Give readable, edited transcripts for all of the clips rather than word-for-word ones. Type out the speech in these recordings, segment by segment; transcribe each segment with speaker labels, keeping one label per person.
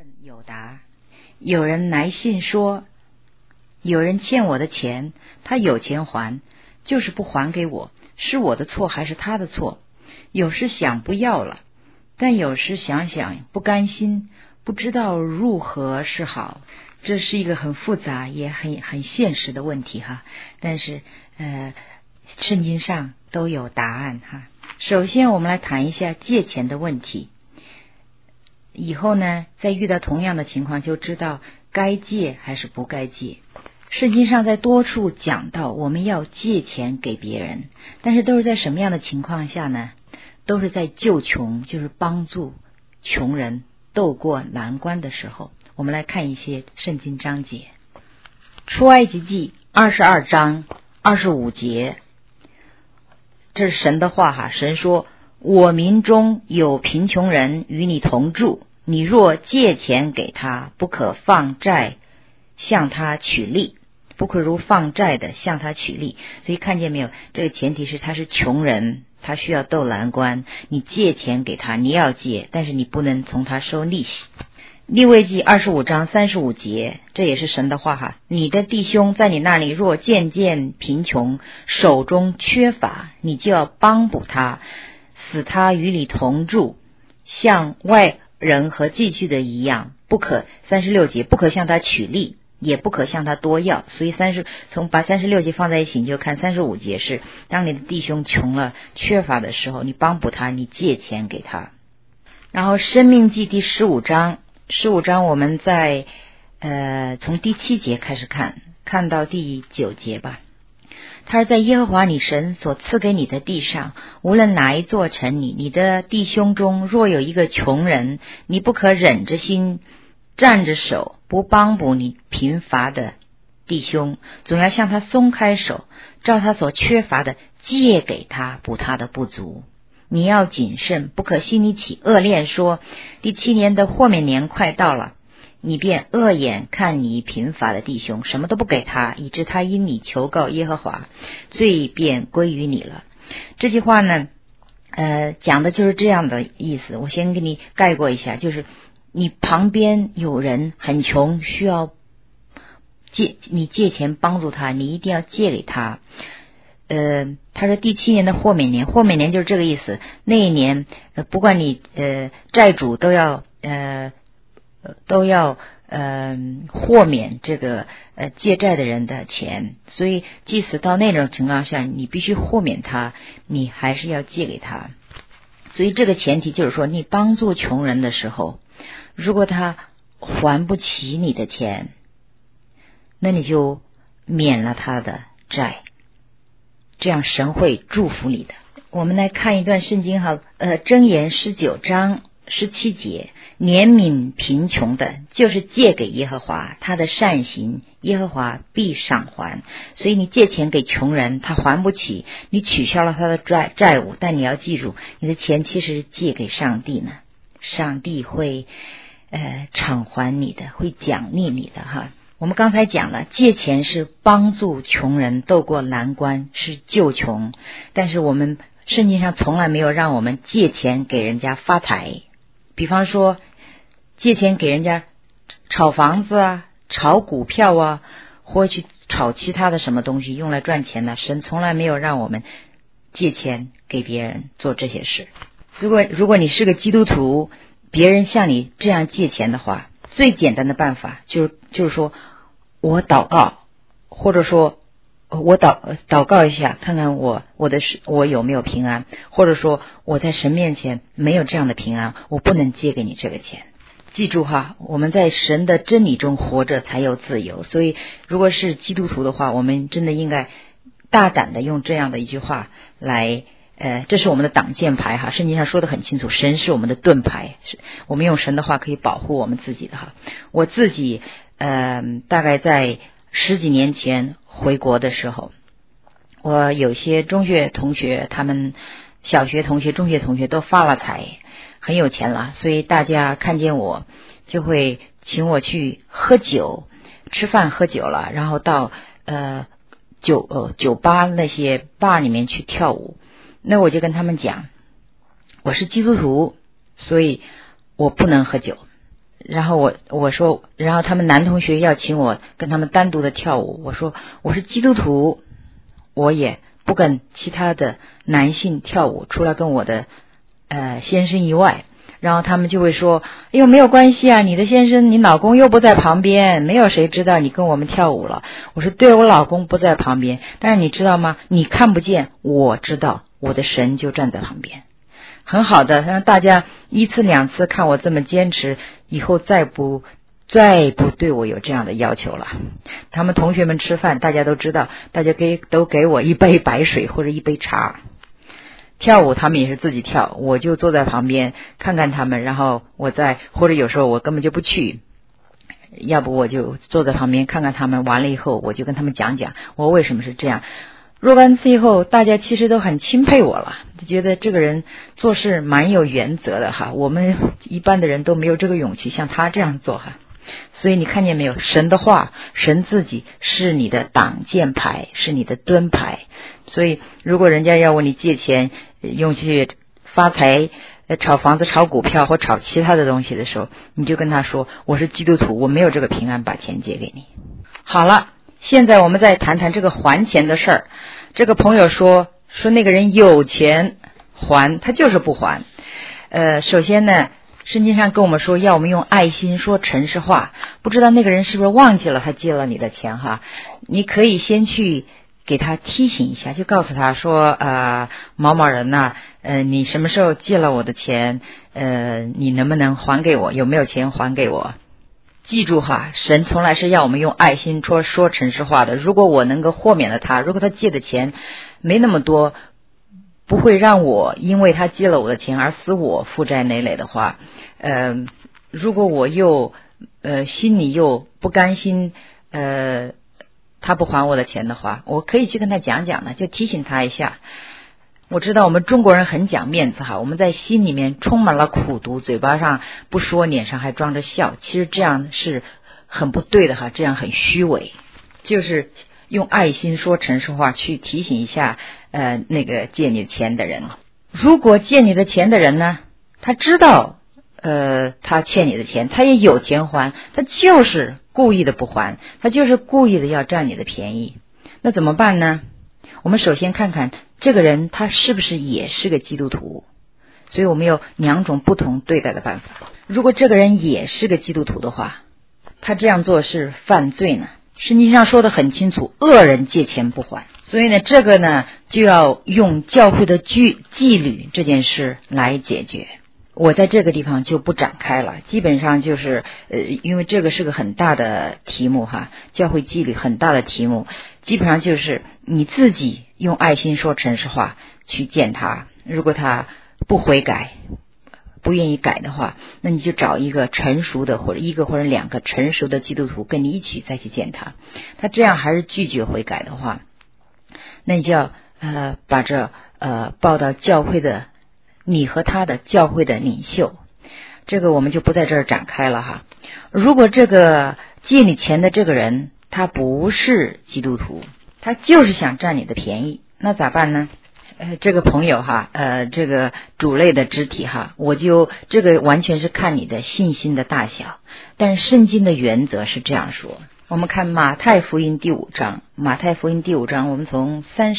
Speaker 1: 问有答。有人来信说，有人欠我的钱，他有钱还，就是不还给我，是我的错还是他的错？有时想不要了，但有时想想不甘心，不知道如何是好。这是一个很复杂也很现实的问题哈，但是圣经上都有答案哈。首先我们来谈一下借钱的问题，以后呢再遇到同样的情况就知道该借还是不该借。圣经上在多处讲到我们要借钱给别人，但是都是在什么样的情况下呢？都是在救穷，就是帮助穷人渡过难关的时候。我们来看一些圣经章节。出埃及记22章25节，这是神的话哈。神说，我民中有贫穷人与你同住，你若借钱给他，不可放债向他取利，不可如放债的向他取利。所以看见没有，这个前提是他是穷人，他需要渡难关，你借钱给他，你要借，但是你不能从他收利息。利未记25章35节，这也是神的话哈。你的弟兄在你那里若渐渐贫穷，手中缺乏，你就要帮补他，使他与你同住，像外人和寄居的一样。不可36节，不可向他取利，也不可向他多要。所以把36节放在一起，你就看35节是当你的弟兄穷了缺乏的时候，你帮补他，你借钱给他。然后申命记第15章我们在从第7节开始看到第9节吧。他是在耶和华你神所赐给你的地上，无论哪一座城里，你的弟兄中若有一个穷人，你不可忍着心站着手，不帮补你贫乏的弟兄，总要向他松开手，照他所缺乏的借给他，补他的不足。你要谨慎，不可心里起恶念，说第7年的豁免年快到了，你便恶眼看你贫乏的弟兄，什么都不给他，以致他因你求告耶和华，罪便归于你了。这句话呢讲的就是这样的意思。我先给你概括一下，就是你旁边有人很穷，需要你借钱帮助他，你一定要借给他。他说第7年的豁免年，豁免年就是这个意思。那一年不管你债主都要豁免这个借债的人的钱，所以即使到那种情况下，你必须豁免他，你还是要借给他。所以这个前提就是说，你帮助穷人的时候，如果他还不起你的钱，那你就免了他的债，这样神会祝福你的。我们来看一段圣经哈，箴言19章17节，怜悯贫穷的，就是借给耶和华，他的善行耶和华必赏还。所以你借钱给穷人，他还不起，你取消了他的债务，但你要记住，你的钱其实是借给上帝呢，上帝会偿还你的，会奖励你的哈。我们刚才讲了，借钱是帮助穷人渡过难关，是救穷，但是我们圣经上从来没有让我们借钱给人家发财。比方说借钱给人家炒房子啊，炒股票啊，或去炒其他的什么东西用来赚钱呢，神从来没有让我们借钱给别人做这些事。如果你是个基督徒，别人向你这样借钱的话，最简单的办法就是说我祷告，或者说我祷告一下，看看我有没有平安，或者说我在神面前没有这样的平安，我不能借给你这个钱。记住哈，我们在神的真理中活着才有自由。所以如果是基督徒的话，我们真的应该大胆的用这样的一句话来这是我们的挡箭牌哈，圣经上说得很清楚，神是我们的盾牌，我们用神的话可以保护我们自己的哈。我自己大概在10几年前回国的时候，我有些中学同学，他们小学同学、中学同学都发了财，很有钱了，所以大家看见我就会请我去喝酒、吃饭喝酒了，然后到酒吧那些 bar 里面去跳舞。那我就跟他们讲，我是基督徒，所以我不能喝酒。 然后我说，然后他们男同学要请我跟他们单独的跳舞，我说我是基督徒，我也不跟其他的男性跳舞，除了跟我的先生以外。然后他们就会说，哎呦，没有关系啊，你的先生你老公又不在旁边，没有谁知道你跟我们跳舞了。我说对，我老公不在旁边，但是你知道吗，你看不见，我知道，我的神就站在旁边。很好的，让大家一次两次看我这么坚持，以后再不对我有这样的要求了。他们同学们吃饭，大家都知道，大家都给我一杯白水或者一杯茶。跳舞他们也是自己跳，我就坐在旁边看看他们，然后或者有时候我根本就不去，要不我就坐在旁边看看他们，完了以后我就跟他们讲我为什么是这样。若干次以后，大家其实都很钦佩我了，就觉得这个人做事蛮有原则的哈，我们一般的人都没有这个勇气像他这样做哈。所以你看见没有，神的话，神自己是你的挡箭牌，是你的盾牌。所以如果人家要问你借钱用去发财，炒房子炒股票或炒其他的东西的时候，你就跟他说，我是基督徒，我没有这个平安把钱借给你。好了，现在我们再谈谈这个还钱的事儿。这个朋友说那个人有钱还，他就是不还。首先呢，圣经上跟我们说要我们用爱心说诚实话，不知道那个人是不是忘记了他借了你的钱哈？你可以先去给他提醒一下，就告诉他说某某人呐，你什么时候借了我的钱，你能不能还给我，有没有钱还给我。记住哈，神从来是要我们用爱心说诚实话的。如果我能够豁免了他，如果他借的钱没那么多，不会让我因为他借了我的钱而使我负债累累的话，如果我又心里又不甘心他不还我的钱的话，我可以去跟他讲呢，就提醒他一下。我知道我们中国人很讲面子哈，我们在心里面充满了苦毒，嘴巴上不说，脸上还装着笑，其实这样是很不对的哈，这样很虚伪。就是用爱心说诚实话去提醒一下那个借你钱的人。如果借你的钱的人呢，他知道他欠你的钱，他也有钱还，他就是故意的不还，他就是故意的要占你的便宜，那怎么办呢？我们首先看看这个人他是不是也是个基督徒，所以我们有两种不同对待的办法。如果这个人也是个基督徒的话，他这样做是犯罪呢？圣经上说的很清楚，恶人借钱不还。所以呢，这个呢就要用教会的纪律这件事来解决。我在这个地方就不展开了，基本上就是因为这个是个很大的题目哈，教会纪律很大的题目，基本上就是你自己用爱心说诚实话去见他，如果他不悔改不愿意改的话，那你就找一个成熟的或者一个或者两个成熟的基督徒跟你一起再去见他。他这样还是拒绝悔改的话，那你就要把这报到教会的你和他的教会的领袖，这个我们就不在这儿展开了哈。如果这个借你钱的这个人他不是基督徒，他就是想占你的便宜，那咋办呢？这个朋友哈，这个主类的肢体哈，这个完全是看你的信心的大小，但是圣经的原则是这样说。我们看马太福音第5章，马太福音第5章，我们从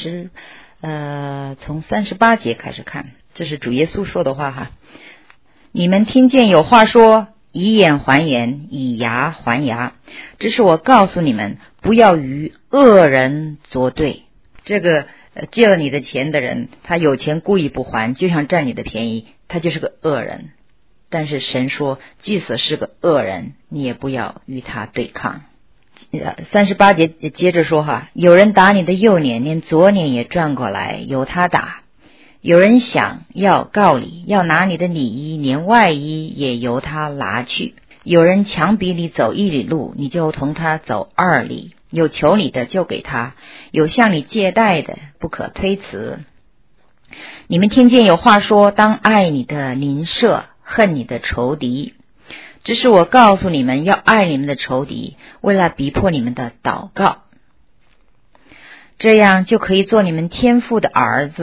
Speaker 1: 38节开始看，这是主耶稣说的话哈。你们听见有话说，以眼还眼，以牙还牙，这是我告诉你们，不要与恶人作对。这个借了你的钱的人，他有钱故意不还，就想占你的便宜，他就是个恶人。但是神说，即使是个恶人，你也不要与他对抗。38节接着说哈，有人打你的右脸，连左脸也转过来，由他打；有人想要告你，要拿你的里衣，连外衣也由他拿去；有人强逼你走1里路，你就同他走2里；有求你的就给他，有向你借贷的不可推辞。你们听见有话说，当爱你的邻舍，恨你的仇敌。只是我告诉你们，要爱你们的仇敌，为了逼迫你们的祷告，这样就可以做你们天父的儿子。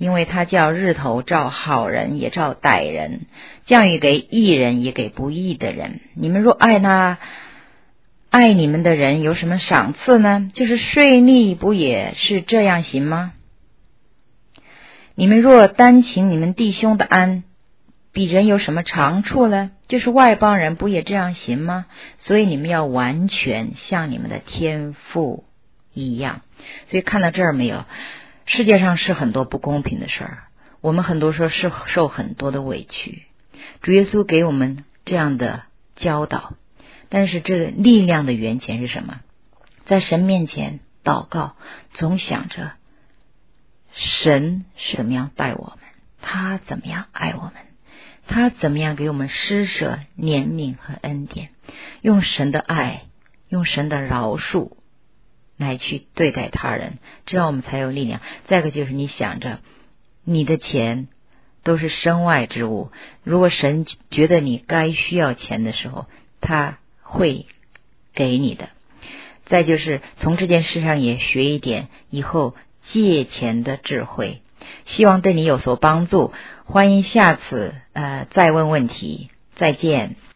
Speaker 1: 因为他叫日头照好人也照歹人，降雨给义人也给不义的人。你们若爱你们的人有什么赏赐呢？就是税吏不也是这样行吗？你们若单请你们弟兄的安，比人有什么长处呢？就是外邦人不也这样行吗？所以你们要完全像你们的天父一样。所以看到这儿没有？世界上是很多不公平的事儿，我们很多时候是受很多的委屈。主耶稣给我们这样的教导，但是这个力量的源泉是什么？在神面前祷告，总想着神是怎么样待我们，他怎么样爱我们，他怎么样给我们施舍怜悯和恩典，用神的爱，用神的饶恕来去对待他人，这样我们才有力量。再一个就是你想着你的钱都是身外之物，如果神觉得你该需要钱的时候，他会给你的。再就是从这件事上也学一点以后借钱的智慧，希望对你有所帮助。欢迎下次再问问题，再见。